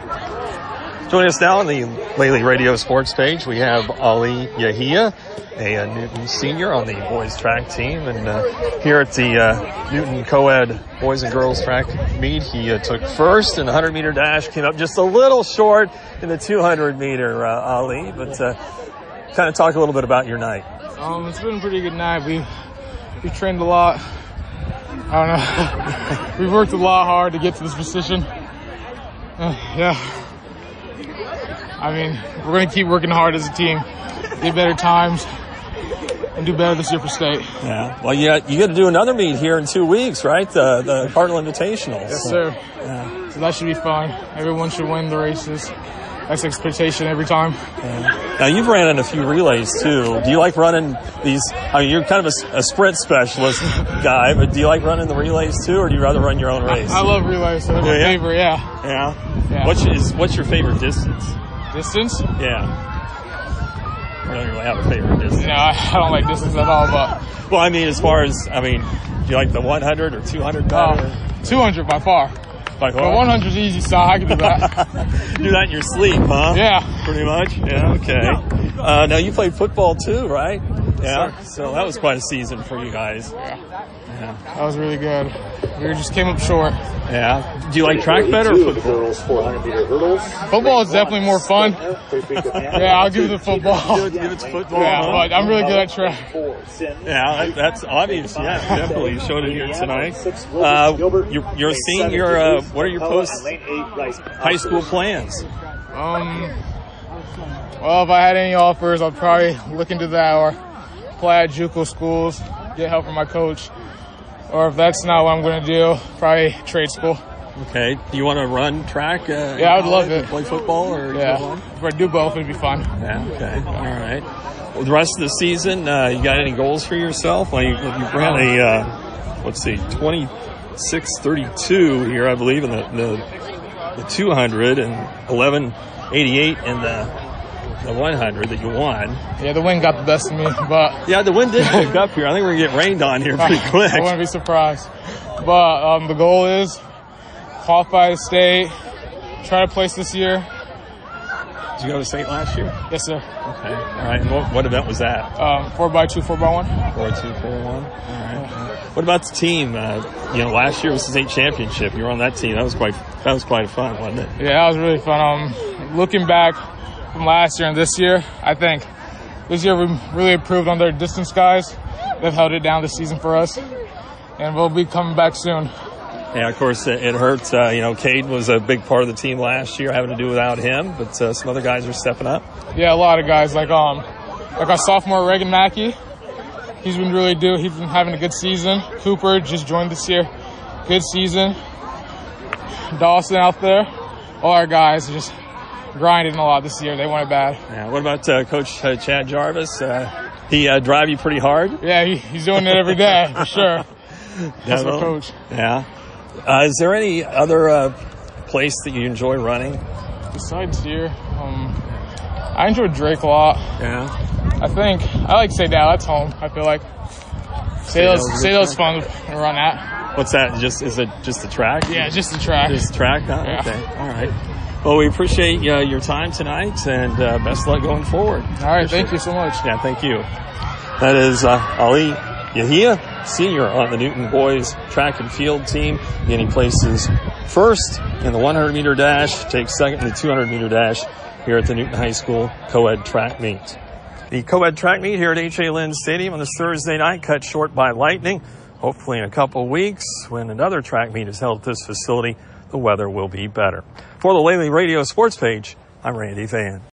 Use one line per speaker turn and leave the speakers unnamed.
Joining us now on the Lely Radio Sports page, we have Ali Yahia, a Newton senior on the boys track team. And here at the Newton co-ed boys and girls track meet, he took first in the 100-meter dash, came up just a little short in the 200-meter, Ali. But kind of talk a little bit about your night.
It's been a pretty good night. We trained a lot. I don't know. We've worked a lot hard to get to this position. Yeah. I mean, we're going to keep working hard as a team, get better times, and do better this year for state.
Yeah. Well, you get to do another meet here in 2 weeks, right? The Cardinal Invitational.
Yes, sir. Yeah. So that should be fun. Everyone should win the races. That's the expectation every time.
Yeah. Now, you've ran in a few relays, too. Do you like running these? I mean, you're kind of a sprint specialist guy, but do you like running the relays, too, or do you rather run your own race?
I love relays. So they're my favorite, yeah.
Yeah? What's your favorite distance?
Distance?
Yeah. I don't really have a favorite distance.
No, I don't like distance at all, but...
Well, I mean, do you like the 100 or 200 better?
200 by far.
By far?
But 100 is easy, so I can do that.
Do that in your sleep, huh?
Yeah.
Pretty much? Yeah, okay. Now, you played football too, right? Yeah.
Yes,
so that was quite a season for you guys.
Yeah. That was really good. We just came up short.
Yeah. Do you like track better or football?
400-meter hurdles.
Football is definitely more fun. Yeah, I'll give it to football.
Give it to football.
Yeah, but I'm really good at track.
Yeah, that's obvious. Yeah, definitely. You showed it here tonight. You're a senior. What are your post-high school plans?
Well, if I had any offers, I'd probably look into that or apply at JUCO schools, get help from my coach. Or if that's not what I'm going to do, probably trade school.
Okay. Do you want to run track?
Yeah, I would love it.
Play football or
if I do both, it'd be fun.
Yeah. Okay. All right. Well, the rest of the season, you got any goals for yourself? Well, you ran a 26:32 here, I believe, in the 200 and 11:88 in the 100 that you won.
Yeah, the wind got the best of me, but...
Yeah, the wind did pick up here. I think we're going to get rained on here pretty quick.
I wouldn't be surprised. But the goal is qualify to state, try to place this year.
Did you go to state last year?
Yes, sir.
Okay. All right. And what event was that?
4x2, 4x1.
4x2, 4x1. All right. What about the team? Last year was the state championship. You were on that team. That was quite fun, wasn't it?
Yeah, that was really fun. Looking back from last year and this year, I think this year we really improved on their distance guys. They've held it down this season for us, and we'll be coming back soon.
Yeah, of course, it hurts. Cade was a big part of the team last year, having to do without him, but some other guys are stepping up.
Yeah, a lot of guys, like our sophomore Reagan Mackey. He's been having a good season. Cooper just joined this year. Good season. Dawson out there. All our guys are just grinding a lot this year. They want it bad.
Yeah. What about Coach Chad Jarvis? He drive you pretty hard?
Yeah, he's doing it every day, for sure. That's my coach.
Yeah. Is there any other place that you enjoy running?
Besides here, I enjoy Drake a lot.
Yeah.
I like Sadell. That's home, I feel like. Sadell's fun to run at.
What's that? Is it just the track?
Yeah, just the track.
Just the track? Huh?
Yeah.
Okay. All right. Well, we appreciate your time tonight, and best luck going forward.
All right. Thank you so much.
Yeah, thank you. That is Ali Yahia, senior on the Newton boys track and field team. Again, he places first in the 100-meter dash, takes second in the 200-meter dash here at the Newton High School co-ed track meet. The co-ed track meet here at H.A. Lynn Stadium on this Thursday night, cut short by lightning. Hopefully in a couple weeks, when another track meet is held at this facility, the weather will be better. For the Lely Radio Sports page, I'm Randy Van.